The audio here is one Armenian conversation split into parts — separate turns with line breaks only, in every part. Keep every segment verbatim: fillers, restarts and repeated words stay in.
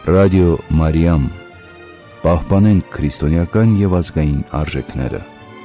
Ռադիո Մարիամ, պահպանենք քրիստոնեական և ազգային արժեքները։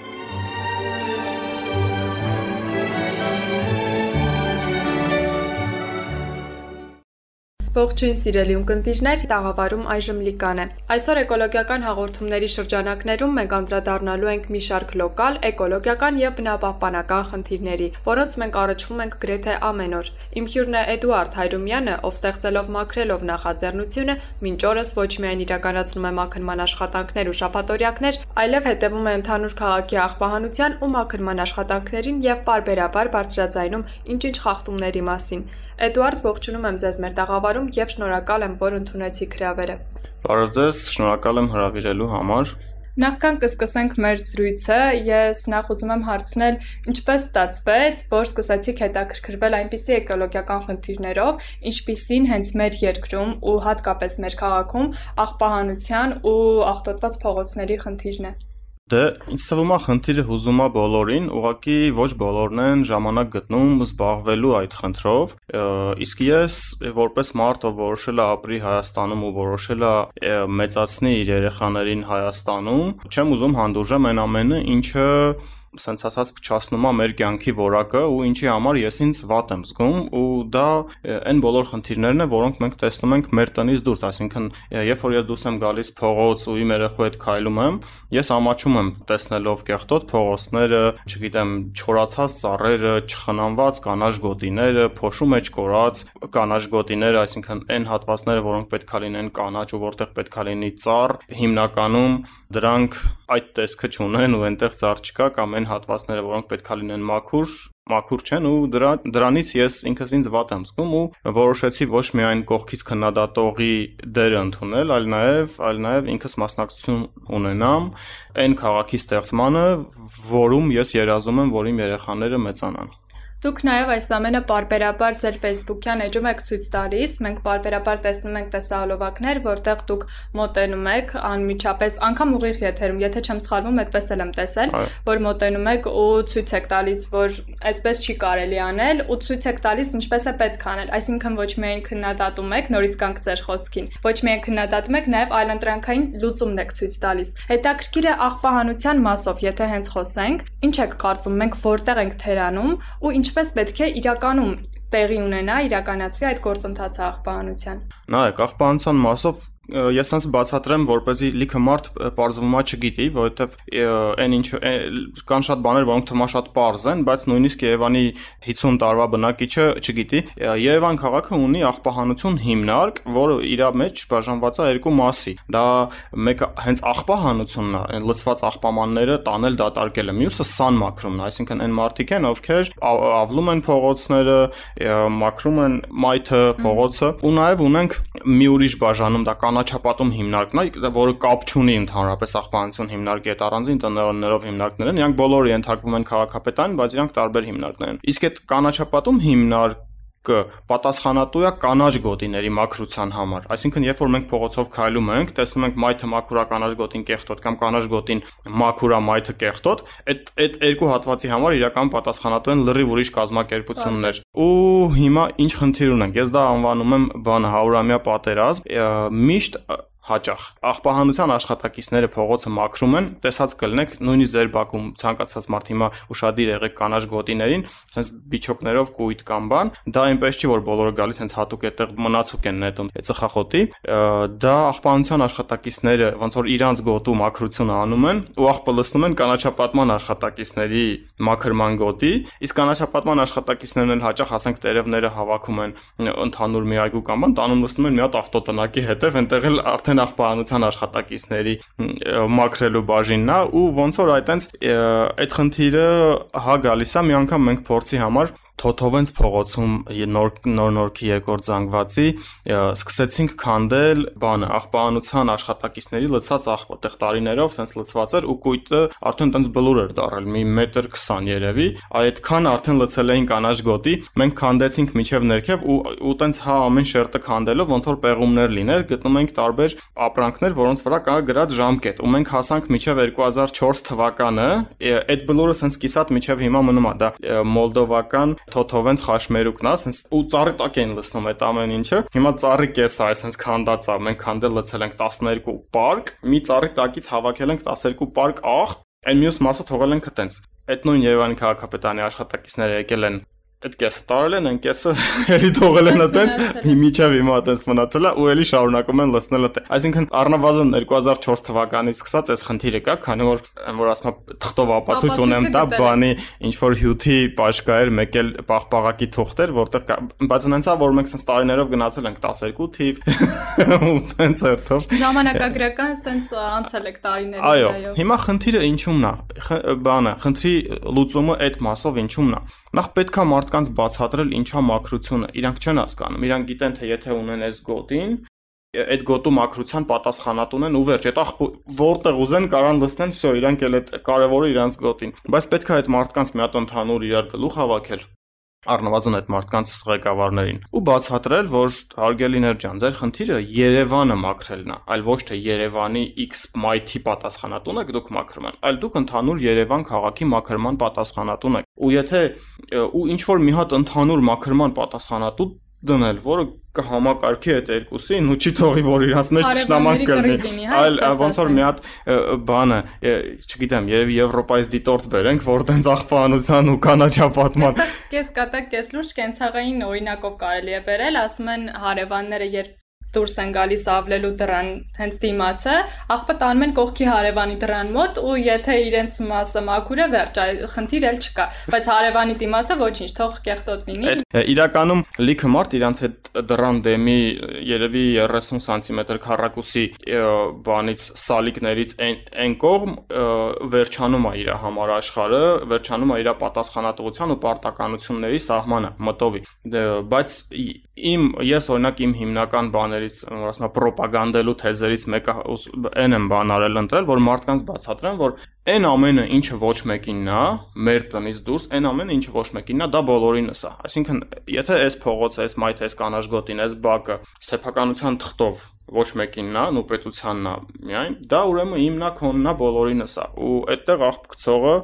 Ողջույն սիրելի ունկնդիրներ, տաղավարում այժմ Լիկան է։ Այսօր էկոլոգիական հաղորդումների շրջանակներում մենք անդրադառնալու ենք մի շարք լոկալ, էկոլոգիական և բնապահպանական խնդիրների, որոնց մենք առնչվում ենք գրեթե ամեն օր։ Իմ հյուրն է Էդուարդ Հայրումյանը, ով ստեղծելով մաքրելով նախաձեռնությունը մինչ օրս ոչ միայն իրականացնում է մաքրման աշխատանքներ ու շաբաթօրյակներ, այլև հետևում է ընդհանուր քաղաքի աղբահանության ու մաքրման աշխատանքներին և պարբերաբար բարձրաձայնում ինչ-ինչ խախտումների մասին։ Էդուարդ, ողջունում եմ ձեզ մեր տաղավարում և շնորհակալ եմ, որ ընդունեցիք հրավերը։
Բարև ձեզ, շնորհակալ եմ հրավիրելու համար։
Նախքան կսկսենք մեր զրույցը, ես նախ ուզում եմ հարցնել, ինչպես ստացվեց, որ սկսեցիք հետաքրքրվել այնպիսի էկոլոգիական խնդիրներով, ինչպիսին հենց մեր երկրում ու հատկապես մեր քաղաքում աղբահանության ու աղտոտված փողոցների խնդիրն է։
Դե, ինձ թվում է խնդիրը հուզում է բոլորին, ուղղակի ոչ բոլորն են ժամանակ գտնում զբաղվելու այդ խնդրով, իսկ ես որպես մարդ, ով որոշել է ապրի Հայաստանում ու որոշել է մեծացնի իր երեխաներին Հայաստանում, չեմ ուզում հանդուրժեմ այն ամենը, ինչը սենց ասած փչացնում է մեր կյանքի որակը ու ինչի համար ես ինձ վատ եմ զգում ու դա այն բոլոր խնդիրներն են, որոնք մենք տեսնում ենք մեր տնից դուրս, այսինքն երբ որ ես դուրս եմ գալիս փողոց ու իմ երեխու հետ քայլում եմ, ես ամաչում եմ տեսնելով կեղտոտ փողոցները, չգիտեմ, չորացած ծառերը, չխնամված կանաչ գոտիները, փոշու մեջ կորած կանաչ գոտիները, այսինքն այն հատվածները, որոնք պետք է լինեն կանաչ ու որտեղ պետք է լինի ծառ, հիմնականում դրանք այդ տեսքը չունեն ու այնտեղ ծառ չկա կամ այն հատվածները, որոնք պետք է լինեն մաքուր, մաքուր չեն ու դրա, դրանից ես ինքս ինձ վատ եմ զգում ու որոշեցի ոչ միայն կողքից քննադատողի դերը ընդունել, այլ նաև, այլ նաև ինքս մասնակցություն ունենամ այն քաղաքի ստեղծմանը, որում ես երազում եմ, որ իմ երեխաները մեծանան։
Դուք նաև այս ամենը պարբերաբար ձեր Facebook-յան էջում եք ցույց տալիս, մենք պարբերաբար տեսնում ենք տեսահոլովակներ, որտեղ դուք մոտենում եք անմիջապես, անգամ ուղիղ եթերում, եթե չեմ սխալվում, այդպես էլ եմ տեսել, որ մոտենում եք ու ցույց եք տալիս, որ այսպես չի կարելի անել ու ցույց եք տալիս ինչպես է պետք անել, այսինքն ոչ միայն քննադատում եք, նորից կանք ձեր խոսքին, ոչ միայն քննադատում եք, նաև այլընտրանքային լուծումն եք ցույց տալիս։ Հետաքրքիր է աղբահանության մասով, եթե հենց խոսենք, ինչ եք կարծում, մենք որտեղ ենք թերանում ու ինչ Ինչպես պետք է իրականում տեղի ունենա, իրականացվի այդ գործընթացը աղբահանության։
Նայեք, աղբահանության մասով ես ասած բացատրեմ, որպեսզի լիքը մարդ պարզվում է չգիտի, որովհետև այն ինչ կան շատ բաներ, որոնք թվում է շատ պարզ են, բայց նույնիսկ Երևանի հիսուն տարվա բնակիչը չգիտի։ Երևան քաղաքը ունի աղբահանություն հիմնարկ, որը իր մեջ բաժանված է երկու մասի։ Դա մեկը հենց աղբահանությունն է, լցված աղբամանները տանել դատարկելը, մյուսը սանմաքրումն է, այսինքն այն մարդիկ են, ովքեր ավլում են փողոցները, մաքրում են մայթը, փողոցը, ու նաև ունենք մի ուրիշ բաժանում, դա կանաչապատում հիմնարկն է, որը կապ չունի ընդհանրապես աղբահանություն հիմնարկի հետ առանձին տնօրեններով հիմնարկներ են, իրանք բոլորը ենթարկվում են քաղաքապետարան, բայց իրանք տարբեր հիմնարկներ են։ Իսկ այդ կանաչապատում հիմնարկը պատասխանատու է կանաչ գոտիների մաքրության համար։ Այսինքն, երբ որ մենք փողոցով քայլում ենք, տեսնում ենք մայթը մաքուրա կանաչ գոտին կեղտոտ կամ կանաչ գոտին մաքուրա մայթը կեղտոտ, այդ այդ երկու հատվածի համար իրական պատասխանատու են լրիվ ուրիշ կազմակերպություններ։ Ու հիմա ինչ խնդիր ունենք։ Ես դա անվանում եմ բան հարյուրամյա պատերազմ, միշտ հաճախ աղբահանության աշխատակիցները փողոցը մաքրում են, տեսած կլինեք, նույնիսկ ձեր բակում ցանկացած մարդ հիմա ուշադիր եղեք կանաչ գոտիներին, sense բիչոկներով կույտ կամ բան, դա այնպես չի որ բոլորը գալիս sense հատուկ այդտեղ մնացուկ են նետում ծխախոտի, դա աղբահանության աշխատակիցները ոնց որ իրանց գոտու մաքրությունը անում են ու աղբը լցնում են կանաչապատման աշխատակիցների մաքրման գոտի, իսկ կանաչապատման աշխատակիցներն էլ հաճախ ասենք տերևները հավաքում են ընդհանուր մի այգու կամ բան, տանում լցնում են մի հատ ավտոտնակի հետև, այնտեղ էլ արդեն աղբահանության աշխատակիցների մաքրելու բաժինն է ու ոնց որ այտենց այդ խնդիրը հա գալիս է մի անգամ մենք փորձի համար Թոթովենց փողոցում նոր-նորքի երկրորդ զանգվածի սկսեցինք քանդել բանը աղբահանության աշխատակիցների լցած աղբը տեղ տարիներով sense լցված էր ու կույտը արդեն տենց բլուր էր դարել մի մետր քսան երևի այդքան արդեն լցել էին կանաչ գոտի մենք քանդեցինք միջև ներքև ու ու տենց հա ամեն շերտը քանդելով ոնց որ պեղումներ լիներ գտնում ենք տարբեր ապրանքներ որոնց վրա կա գրած ժամկետ ու մենք հասանք միջև երկու հազար չորս թվականը այդ բլուրը sense կիսատ միջև հիմա մնում է դա մոլդովական թոթովենց խաշմերուկն է, ասենց ու ծառի տակ են լցնում այդ ամեն ինչը։ Հիմա ծառի կեսը այսենց քանդած է, մենք քանդել լցել ենք տասներկու պարկ, մի ծառի տակից հավաքել ենք տասներկու պարկ աղ, այն մյուս մասը թողել ենք այտենց։ Այդ նույն Երևանի քաղաքապետարանի աշխատակիցները եկել են այդ կեսը տարել են, այն կեսը էլի թողել են այտենց, միջև հիմա այտենց մնացել է ու էլի շարունակում են լցնել այտե։ Այսինքն առնվազն երկու հազար չորս թվականից սկսած այս խնդիրը կա, քանի որ որ ասում եմ թղթով ապացույց ունեմ տա բանի ինչ որ հյութի պաշկա էր, մեկ էլ պաղպաղակի թուղթեր, որտեղ բայց այնց է որ մենք sense տարիներով գնացել ենք տասներկու թիվ ու այտենց երթով։
Ժամանակագրական sense անցել եք տարիներով։
Այո, հիմա խնդիրը ինչումն է, բանը, խնդրի լուծումը այդ մասով ինչումն է։ Նախ պետքա մարդկանց բացատրել ինչա մաքրությունը, իրանք չեն հասկանում, իրանք գիտեն թե եթե ունեն այս գոտին, այդ գոտու մաքրության պատասխանատուն են ու վերջ, այդ որտեղ ուզեն կարան լցնեն, всё, իրանք էլ այդ կարևորը իրանք գոտին, բայց պետքա այդ մարդկանց մի հատ ընդհանուր իրար գլուխ հավաքել, առնվազն այդ մարդկանց ղեկավարներին ու բացատրել, որ հարգելիներ ջան, ձեր խնդիրը Երևանը մաքրելն է, այլ ոչ թե Երևանի X մայթի պատասխանատուն եք դուք մաքրում են, այլ դուք ընդհանուր Երևան քաղաքի մաքրման պատասխանատուն եք։ Ու եթե ու ինչ որ մի հատ ընդհանուր մաքրման պատասխանատու դնել, որը կհամակարգի այդ երկուսին ու չի թողի որ իրանց մեջ ճշտամանք կլինի, այլ ոնց որ մի հատ բանը, չգիտեմ, երևի Եվրոպայից դիտորդ բերենք, որ տենց աղբանության ու կանաչապատման։
Կես կատակ, կես լուրջ կենցաղային օրինակով կարելի է բերել, ասում են հարևանները երբ դուրս են գալիս ավլելու դրան հենց դիմացը, աղբը տանում են կողքի հարևանի դրան մոտ ու եթե իրենց մասը մաքուր է վերջ, խնդիր էլ չկա, բայց հարևանի դիմացը ոչինչ, թող կեղտոտ լինի։
Իրականում լիքը մարդ իրանց այդ դրան դեմի երևի երեսուն սանտիմետր քառակուսի բանից սալիկներից այն կողմ վերջանում է իր համար աշխարհը, վերջանում է իր պատասխանատվության ու պարտականությունների սահմանը մտովի։ Բայց իմ ես օրինակ իմ հիմնական բաներից, որ ասում եմ ռոպագանդելու թեզերից մեկը այն եմ բան արել ընտրել, որ մարդկանց բացատրեմ, որ այն ամենը ինչը ոչ մեկինն է, մեր տնից դուրս, այն ամենը ինչը ոչ մեկինն է, դա բոլորինս է։ Այսինքն, եթե այս փողոցը, այս մայթը, այս կանաչ գոտին, այս բակը սեփականության թղթով ոչ մեկինն է, ու պետությանն է միայն, դա ուրեմն իմն է, քոնն է, բոլորինս է։ Ու այդտեղ աղբ գցողը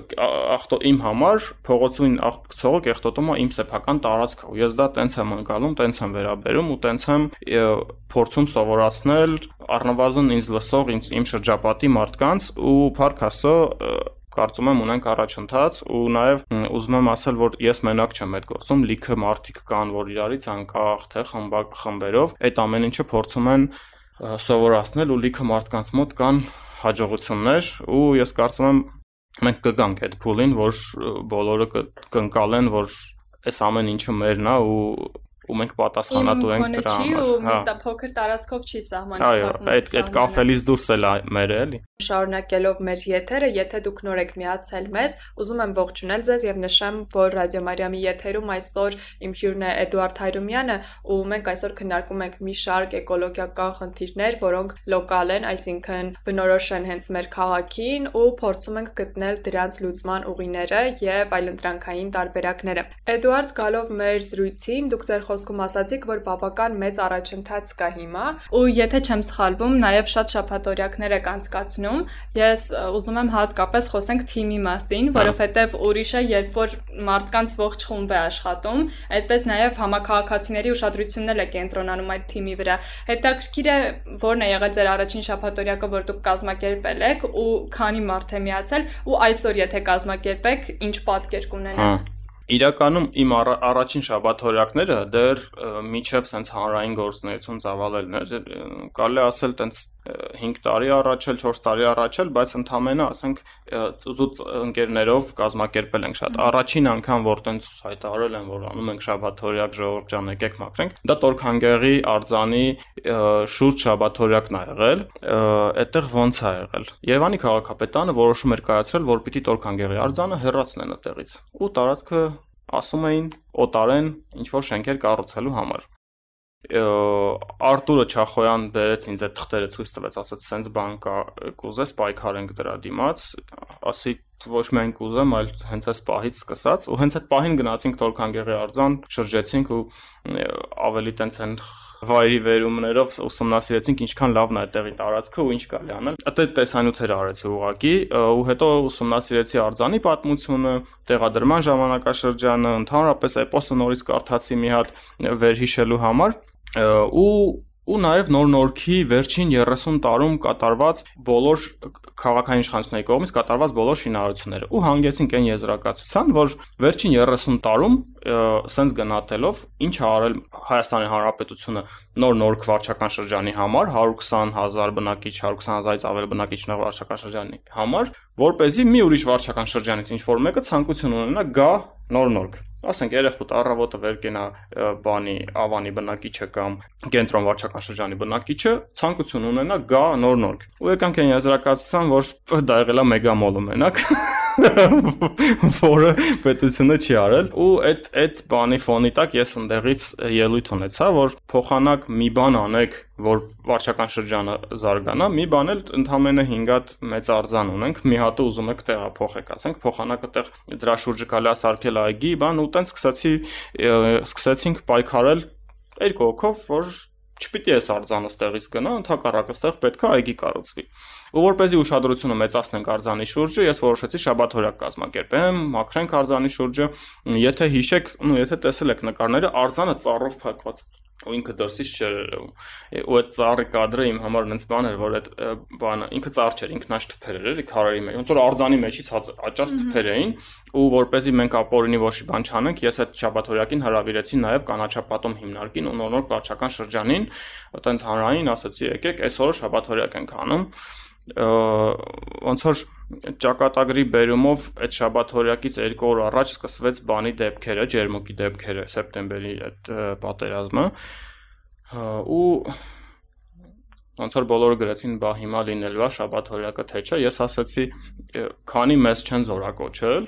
իմ համար փողոցին աղբ գցողը կեղտոտում է իմ սեփական տարածքը։ Ու ես դա տենց եմ ընկալում, տենց եմ վերաբերում ու տենց եմ փորձում սովորացնել առնվազն ինձ լսող իմ շրջապատի մարդկանց ու փառք Աստծո կարծում եմ ունենք առաջընթաց ու նաև ուզում եմ ասել, որ ես մենակ չեմ այդ գործում, լիքը մարդիկ կան, որ իրարից անկախ թե խմբերով այդ ամեն ինչը փորձում են սովորացնել ու լիքը մարդկանց մոտ կան հաջողություններ ու ես կարծում եմ մենք կգանք այդ փուլին, որ բոլորը կընկալեն, որ այս ամեն ինչը մերն է ու ու մենք պատասխանատու ենք դրա համար։
Հա, դա փոքր տարածքով չի սահմանվում։
Այո, այդ այդ կաֆելից դուրս էլ է մեր էլի։
Շարունակելով մեր եթերը, եթե դուք նոր եք միացել մեզ, ուզում եմ ողջունել ձեզ եւ նշեմ, որ Ռադիո Մարիամի եթերում այսօր իմ հյուրն է Էդուարդ Հայրումյանը, ու մենք այսօր քննարկում ենք մի շարք էկոլոգիական խնդիրներ, որոնք լոկալ են, այսինքն բնորոշ են հենց մեր քաղաքին ու փորձում ենք գտնել դրանց լուծման ուղիները եւ այլընտրանքային տարբերակները։ Էդուարդ, գալով մեր զրույցին, դուք ձեր խոսքում ասացիք, որ բավական մեծ առաջընթաց կա հիմա, ու եթե չեմ սխալվում, նաեւ շատ շաբաթօրյակներ եք անցկացնում։ Ես ուզում եմ հատկապես խոսենք թիմի մասին, որովհետև ուրիշ է, երբ որ մարդկանց ողջ խումբ է աշխատում, այդպես նաև համակարգացիների ուշադրությունն է կենտրոնանում այդ թիմի վրա։ Հետաքրքիր է, որն է եղել ձեր առաջին շաբաթօրյակը, որ դուք կազմակերպել եք ու քանի մարդ է միացել ու այսօր եթե կազմակերպեք, ինչ պատկեր կունենա։
Իրականում իմ առաջին շաբաթօրյակները դեռ միջև sense հանրային գործունեություն ծավալելն էր, կարելի ասել տենց հինգ տարի առաջ էլ, չորս տարի առաջ էլ, բայց ընդամենը, ասենք, զուտ ընկերներով կազմակերպել ենք շատ։ Առաջին անգամ, որ տենց հայտարարել են, որ անում ենք շաբաթօրյակ, ժողովուրդ ջան, եկեք մաքրենք, դա Տորքանգերի արձանի շուրջ շաբաթօրյակն ա եղել, այդտեղ ոնց ա եղել։ Երևանի քաղաքապետարանը որոշում էր կայացրել, որ պիտի Տորքանգերի արձանը հեռացնեն այդտեղից։ Ու տարածքը ասում էին օտարեն ինչ-որ շենքեր կառուցելու համար։ Արտուրը Չախոյան բերեց ինձ այդ թղթերը ցույց տվեց, ասաց սենց բան կա, կուզես պայքարենք դրա դիմաց, ասի ոչ միայն կուզեմ, այլ հենց այս պահից սկսած ու հենց այդ պահին գնացինք Տորքանգերի արձան, շրջեցինք ու ավելի տենց են վայրի վերումներով ուսումնասիրեցինք ինչքան լավն է այդտեղի տարածքը ու ինչ կարելի անել։ Այդ տեսանյութերը արեցի ուղղակի ու հետո ուսումնասիրեցի արձանի պատմությունը, տեղադրման ժամանակաշրջանը, ընդհանրապես էպոսը նորից կարդացի մի հատ վերհիշելու համար ու ու նաև նոր-նորքի վերջին երեսուն տարում կատարված բոլոր քաղաքային իշխանությունների կողմից կատարված բոլոր շինարարությունները ու հանգեցինք այն եզրակացության, որ վերջին երեսուն տարում սենց գնահատելով ինչ ա արել Հայաստանի Հանրապետությունը նոր-նորք վարչական շրջանի համար հարյուր քսան հազար բնակիչ, հարյուր քսան հազարից ավել բնակիչ ունող վարչական շրջանի համար, որպեսզի մի ուրիշ վարչական շրջանից ինչ որ մեկը ցանկություն ունենա գա նոր-նորք։ Ասենք երեխուտ առավոտը վեր կենա բանի Ավանի բնակիչը կամ կենտրոն վարչական շրջանի բնակիչը ցանկություն ունենա գա նոր-նորք։ Ու եկանք այն եզրակացության, որ դա եղել է մեգամոլը մենակ, որը պետությունը չի արել ու այդ այդ բանի ֆոնի տակ ես ընդեղից ելույթ ունեցա, որ փոխանակ մի բան անեք, որ վարչական շրջանը զարգանա, մի բան էլ ընդամենը հինգ հատ մեծ արձան ունենք, մի հատը ուզում եք տեղափոխեք, ասենք փոխանակը տեղ դրա շուրջը կարելի է սարքել այգի, բան ու տենց սկսեցի սկսեցինք պայքարել երկու հոգով, որ չպիտի էս արձանը ստեղից գնա, ընդհակառակը ստեղ պետք է այգի կառուցվի։ Ու որպեսզի ուշադրությունը մեծացնենք արձանի շուրջը, ես որոշեցի շաբաթօրյակ կազմակերպեմ, մաքրենք արձանի շուրջը, եթե հիշեք, ու եթե տեսել եք նկարները, արձանը ծառով փակված ու ինքը դրսից չէր ու այդ ծառի կադրը իմ համար այնպես բան էր, որ այդ բանը ինքը ծառ չէր, ինքնաշ թփեր էր, էլի քարերի մեջ, ոնց որ արձանի մեջից աճած թփեր էին ու որպեսզի մենք ապօրինի ոչ մի բան չանենք, ես այդ շաբաթօրյակին հրավիրեցի նաև կանաչապատում հիմնարկին ու նոր-նոր վարչական շրջանին, այտենց հանրային ասացի եկեք, այսօր շաբաթօրյակ ենք անում ոնց որ ճակատագրի բերումով այդ շաբաթօրյակից երկու օր առաջ սկսվեց բանի դեպքերը, ջերմուկի դեպքերը, սեպտեմբերի այդ պատերազմը ու ոնց որ բոլորը գրեցին, բա հիմա լինելու է շաբաթօրյակը թե չէ, ես ասացի, քանի մեզ չեն զորակոչել,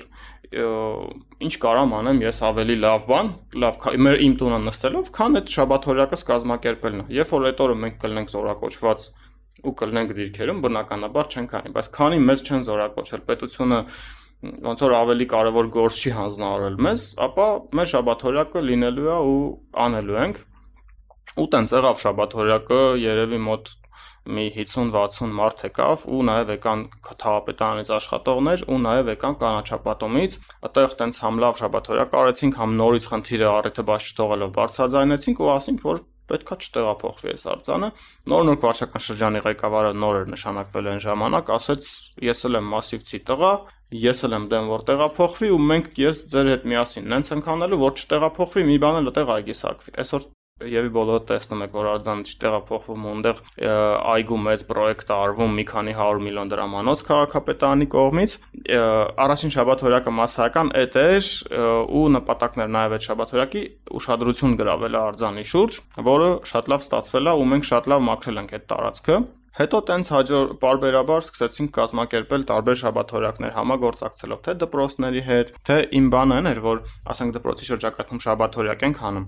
ինչ կարամ անեմ, ես ավելի լավ բան, լավ մեր իմ տունը նստելով, քան այդ շաբաթօրյակը կազմակերպելն է, երբ որ այդ օրը մենք կլինենք զորակոչված ու կլինենք դիրքերում, բնականաբար չենք անի, բայց քանի մեզ չեն զորակոչել, պետությունը ոնց որ ավելի կարևոր գործ չի հանձնարարել մեզ, ապա մեր շաբաթօրյակը լինելու է ու անելու ենք։ Ու տենց եղավ շաբաթօրյակը, երևի մոտ մի հիսուն վաթսուն մարդ եկավ ու նաև եկան քաղաքապետարանից աշխատողներ ու նաև եկան կանաչապատումից, այդտեղ տենց համ լավ շաբաթօրյակ արեցինք, համ նորից խնդիրը առիթը բաց չթողելով բարձրաձայնեցինք ու ասինք, որ պետքա չտեղափոխվի այս արձանը։ Նոր-նոր վարչական շրջանի ղեկավարը նոր էր նշանակվել այն ժամանակ, ասեց ես էլ եմ մասիվցի տղա, ես էլ եմ դեմ որ տեղափոխվի ու մենք ես ձեր հետ միասին նենց ենք անելու, որ չտեղափոխվի, մի բան էլ այդտեղ այգի սարքվի։ Այսօր Եվի բոլորը տեսնում եք, որ արձանը չտեղափոխվում ու այնտեղ այգու մեծ պրոյեկտ է արվում մի քանի հարյուր միլիոն դրամանոց քաղաքապետարանի կողմից։ Առաջին շաբաթօրյակը մասսայական էդ էր ու նպատակն էր նաև այդ շաբաթօրյակի ուշադրություն գրավել արձանի շուրջ, որը շատ լավ ստացվել է ու մենք շատ լավ մաքրել ենք այդ տարածքը։ Հետո տենց հաջոր պարբերաբար սկսեցինք կազմակերպել տարբեր շաբաթօրյակներ համագործակցելով թե դպրոցների հետ, թե իմ բանը այն էր, որ ասենք դպրոցի շրջակայքում շաբաթօրյակ ենք անում,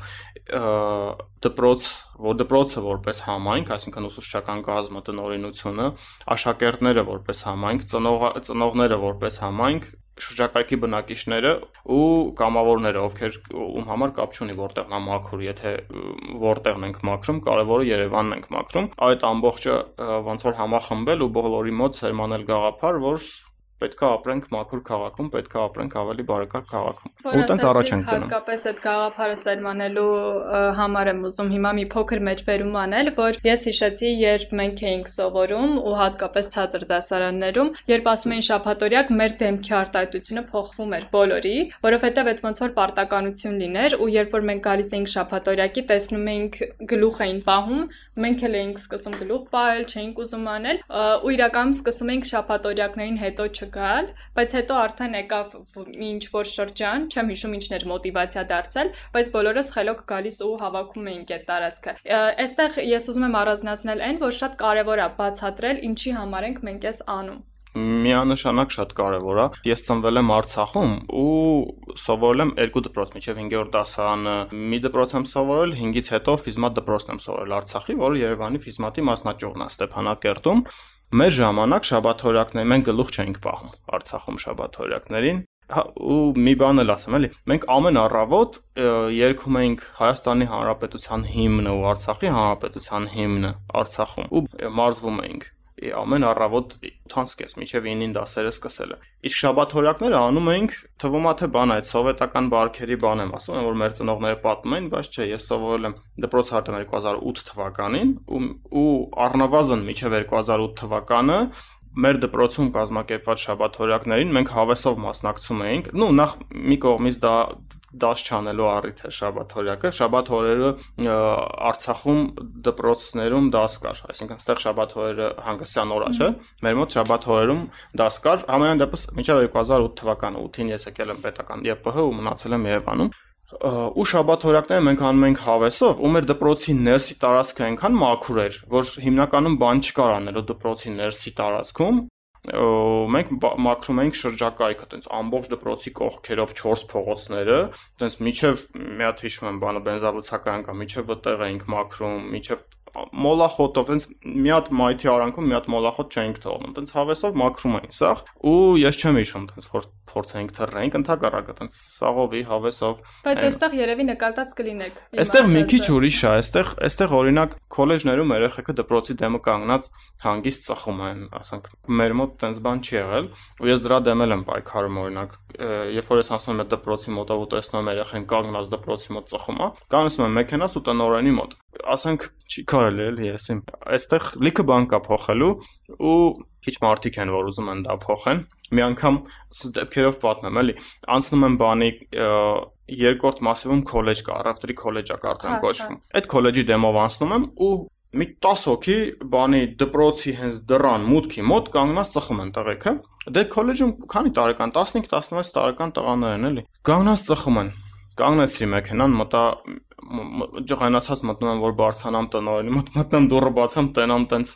դպրոց, որ դպրոցը որպես համայնք, այսինքն ուսուցչական կազմը, տնօրինությունը, աշակերտները որպես համայնք, ծնող, ծնողները որպես համայնք, շրջակայքի բնակիչները ու կամավորները, ովքեր ում համար կապ չունի որտեղն է մաքուր, եթե որտեղն ենք մաքրում, կարևորը Երևանն ենք մաքրում, այդ ամբողջը ոնց որ համախմբել ու բոլորի մոտ սերմանել գաղափար, որ պետքա ապրենք մաքուր քաղաքում, պետքա ապրենք ավելի բարեկարգ քաղաքում։ Ու տենց առաջ ենք գնում։
Հատկապես այդ գաղափարը սերմանելու համար եմ ուզում հիմա մի փոքր մեջբերում անել, որ ես հիշեցի, երբ մենք էինք սովորում ու հատկապես ցածր դասարաններում, երբ ասում էին շաբաթօրյակ, մեր դեմքի արտահայտությունը փոխվում էր բոլորի, որովհետև այդ ոնց որ պարտականություն լիներ ու երբ որ մենք գալիս էինք շաբաթօրյակի, տեսնում էինք գլուխ էին պահում, մենք էլ էինք սկսում գլուխ պահել, չէինք ուզում անել ու իրականում սկսում էինք շաբաթօրյակներին հետո գալ, բայց հետո արդեն եկավ ինչ որ շրջան, չեմ հիշում ինչն էր մոտիվացիա դարձել, բայց բոլորս խելոք գալիս ու հավաքում էինք այդ տարածքը։ Այստեղ ես ուզում եմ առանձնացնել այն, որ շատ կարևոր է բացատրել ինչի համար ենք մենք այս անում։
Միանշանակ շատ կարևոր է։ Ես ծնվել եմ Արցախում ու սովորել եմ երկու դպրոց, մինչև հինգերորդ դասարանը մի դպրոց եմ սովորել, հինգից հետո ֆիզմատ դպրոցն եմ սովորել Արցախի, որը Երևանի ֆիզմատի մասնաճյուղն է Ստեփանակերտում։ Մեր ժամանակ շաբաթօրյակներ մենք գլուխ չէինք պահում Արցախում շաբաթօրյակներին։ ու մի բան էլ ասեմ, էլի։ Մենք ամեն առավոտ երգում ենք Հայաստանի Հանրապետության հիմնը ու Արցախի Հանրապետության հիմնը Արցախում ու մարզվում ենք։ Ամեն առավոտ ութանց մինչև ինին դասերը սկսելը։ Իսկ շաբաթօրյակները անում ենք, թվում է թե բան այդ սովետական բարքերի բան եմ ասում, որ մեր ծնողները պատմում են, բայց չէ, ես սովորել եմ դպրոց հարտեմ երկու հազար ութ թվականին ու ու առնվազն մինչև երկու հազար ութ թվականը մեր դպրոցում կազմակերպված շաբաթօրյակներին մենք հավեսով մասնակցում էինք։ Նու նախ մի կողմից դա դաս չանելու առիթ է շաբաթօրյակը, շաբաթ օրերը Արցախում դպրոցներում դաս կար, այսինքն այդտեղ շաբաթ օրերը հանգստյան օր է, չէ՞։ Մեր մոտ շաբաթ օրերում դաս կար, ամենայն դեպս մինչև երկու հազար ութ թվականը, ութին ես եկել եմ պետական Ե Պ Հ ու մնացել եմ Երևանում։ Ու շաբաթօրյակները մենք անում ենք հավեսով, ու մեր դպրոցի ներսի տարածքը այնքան մաքուր էր, որ հիմնականում բան չկար անելու դպրոցի ներսի տարածքում։ Մենք մաքրում էինք շրջակայքը, տենց ամբողջ դպրոցի կողքերով չորս փողոցները, տենց միջև մի հատ հիշում եմ բանը բենզավոցակայան կա, միջև վտեղ էինք մաքրում, միջև մոլախոտով, տենց մի հատ մայթի արանքում մի հատ մոլախոտ չէինք թողնում, տենց հավեսով մաքրում էինք սաղ, ու ես չեմ հիշում տենց որ փորձենք թռնենք, ընդհակառակը տենց սաղովի հավեսով։
Բայց այստեղ երևի նկատած կլինեք։
Այստեղ մի քիչ ուրիշ է, այստեղ այստեղ օրինակ քոլեջներում երեխեքը դպրոցի դեմը կանգնած հանգիստ ծխում են, ասենք մեր մոտ տենց բան չի եղել, ու ես դրա դեմ եմ պայքարում օրինակ, երբ որ ես ասում եմ դպրոցի մոտով ու տեսնում եմ երեխեն կանգնած դպրոցի մոտ ծխում է, կանգնում եմ մեքենաս ու տնօրենի մոտ, ասենք չի կարելի էլի եսիմ, այստեղ լիքը բան կա փոխելու ու քիչ մարդիկ են որ ուզում են դա փոխեն, մի անգամ դեպքերով պատմեմ էլի, անցնում եմ բանի երկրորդ մասիվում քոլեջ կա, առևտրի քոլեջ է կարծեմ կոչվում, այդ քոլեջի դեմով անցնում եմ ու մի տասը հոգի բանի դպրոցի հենց դռան մուտքի մոտ կանգնած ծխում են տղեկը, դե քոլեջում քանի տարեկան, տասնհինգ տասնվեց տարեկան տղաներ են էլի, կանգնած ծխում են, կանգնեցի մեքենան, մտա ջղայնացած մտնում եմ որ բարձրանամ տնօրենի մոտ, մտնեմ դուռը բացեմ, տենամ տենց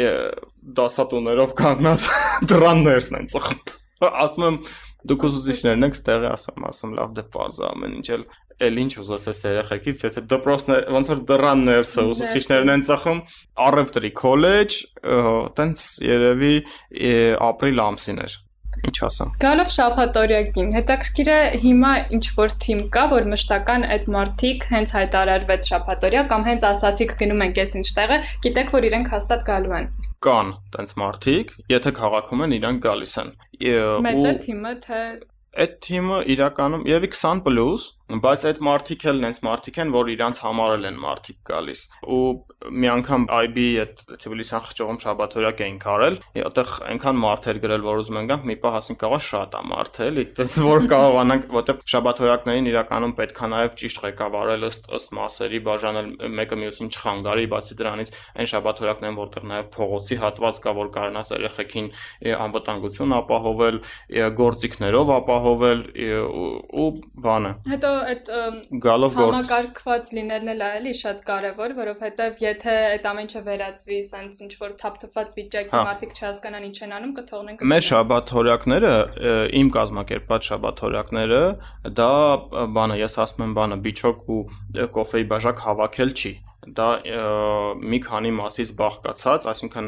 դասատուներով կանգնած դռան ներսն են ծխում, ասում եմ դուք ուսուցիչներն եք ստեղի, ասում ասում լավ դե պարզա ամեն ինչ էլ էլ ինչ ուզես ես երեխեքից, եթե դպրոցներ ոնց որ դռան ներսը ուսուցիչներն են ծխում, առևտրի քոլեջ, տենց երևի ապրիլ ամսին էր, ինչ ասեմ։
Գալով շաբաթօրյակին, հետաքրքիր է հիմա ինչ որ թիմ կա, որ մշտական այդ մարդիկ հենց հայտարարվեց շաբաթօրյա կամ հենց ասացիք գնում ենք ես ինչ տեղը, գիտեք որ իրենք հաստատ գալու են։
Կան տենց մարդիկ, եթե քաղաքում են իրանք գալիս են։
Մեծ է թիմը թե
Այդ թիմը իրականում եւի քսան պլյուս, բայց այդ մարդիկ էլ նենց մարդիկ են, որ իրանց համարել են մարդիկ գալիս։ Ու մի անգամ I B այդ Թբիլիսյան խճողում շաբաթօրյակ էինք արել, այդտեղ այնքան մարդ էր գրել, որ ուզում են գանք, մի պահ ասին կաղա շատ է մարդ էլի, այդպես որ կարողանանք, որտեղ շաբաթօրյակներին իրականում պետքա նաեւ ճիշտ ղեկավարել ըստ ըստ մասերի, բաժանել մեկը մյուսին չխանգարի, բացի դրանից այն շաբաթօրյակներն, որտեղ նաեւ փողոցի հատված կա, որ կարողանաս երեխեքին անվտանգություն ապահովել, գործիքներով ապահովել ու բանը։
Հետո այդ համակարգված լինելն էլ է էլի շատ կարևոր, որովհետև եթե այդ ամեն ինչը վերածվի, ասենց ինչ որ թափթփված վիճակի մարդիկ չհասկանան ինչ են անում, կթողնենք։
Մեր շաբաթօրյակները, իմ կազմակերպած շաբաթօրյակները, դա բանը, ես ասում եմ բանը, բիչոկ ու կոֆեի բաժակ հավաքել չի։ Դա մի քանի մասից բաղկացած, այսինքն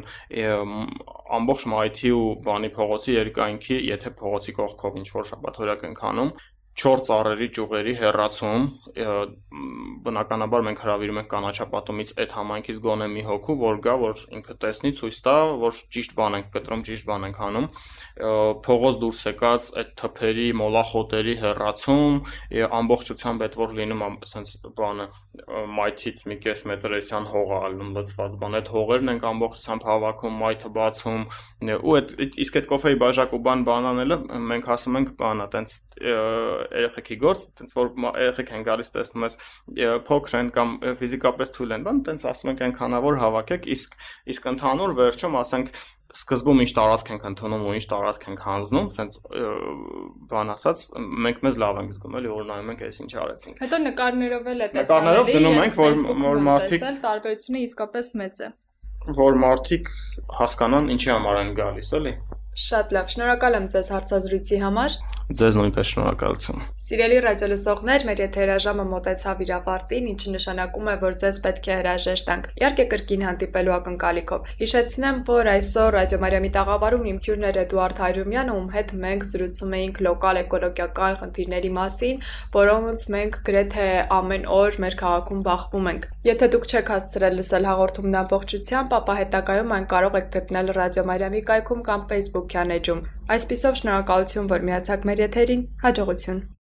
ամբողջ մայթի ու բանի փողոցի երկայնքի, եթե փողոցի կողքով ինչ որ շաբաթօրյակ ենք անում, չորս ծառերի ճյուղերի հեռացում, բնականաբար մենք հրավիրում ենք կանաչապատումից այդ համայնքից գոնե մի հոգու, որ գա, որ ինքը տեսնի, ցույց տա, որ ճիշտ բան ենք կտրում, ճիշտ բան ենք անում, փողոց դուրս եկած այդ թփերի, մոլախոտերի հեռացում, ամբողջությամբ այդ որ լինում ասենց բանը մայթից մի կես մետր էսյան հող է ալնում լցված բան, այդ հողերն ենք ամբողջությամբ հավաքում, մայթը բացում, ու այդ իսկ այդ կոֆեի բաժակ ու բան բանանելը մենք ասում ենք բանա, տենց երեխեքի գործ, տենց որ երեխեք են գալիս տեսնում ես փոքր են կամ ֆիզիկապես թույլ են, բան տենց ասում ենք այնքանավոր հավաքեք, իսկ իսկ ընդհանուր վերջում ասենք սկզբում ինչ տարածք ենք ընդունում ու ինչ տարածք ենք հանձնում, սենց բան ասած, մենք մեզ լավ ենք զգում, էլի որ նայում ենք այս ինչ արեցինք։
Հետո նկարներով էլ է տեսանելի։
Նկարներով դնում ենք, որ որ մարդիկ
տարբերությունը իսկապես մեծ է։
Որ մարդիկ հասկանան ինչի համար են գալիս, էլի։
Շատ լավ, շնորհակալ եմ ձեզ հարցազրույցի համար։
Ձեզ նույնպես շնորհակալություն։
Սիրելի ռադիոլսողներ, մեր եթերաժամը մոտեցավ իր ավարտին, ինչը նշանակում է, որ ձեզ պետք է հրաժեշտանք։ Իհարկե կրկին հանդիպելու ակնկալիքով։ Հիշեցնեմ, որ այսօր Ռադիո Մարիամի տաղավարում իմ հյուրն էր Էդուարդ Հայրումյանը, ում հետ մենք զրուցում էինք լոկալ էկոլոգիական խնդիրների մասին, որոնց մենք գրեթե ամեն օր մեր քաղաքում բախվում ենք։ Եթե դուք չեք հասցրել լսել հաղորդումն ամբողջությամբ, ապա հետագայում այն կարող եք գտնել Ռադիո Մարիամի կայքում կամ Facebook-յան էջում։ Այսպիսով շնորհակալություն, որ միացաք մեր եթերին, հաջողություն։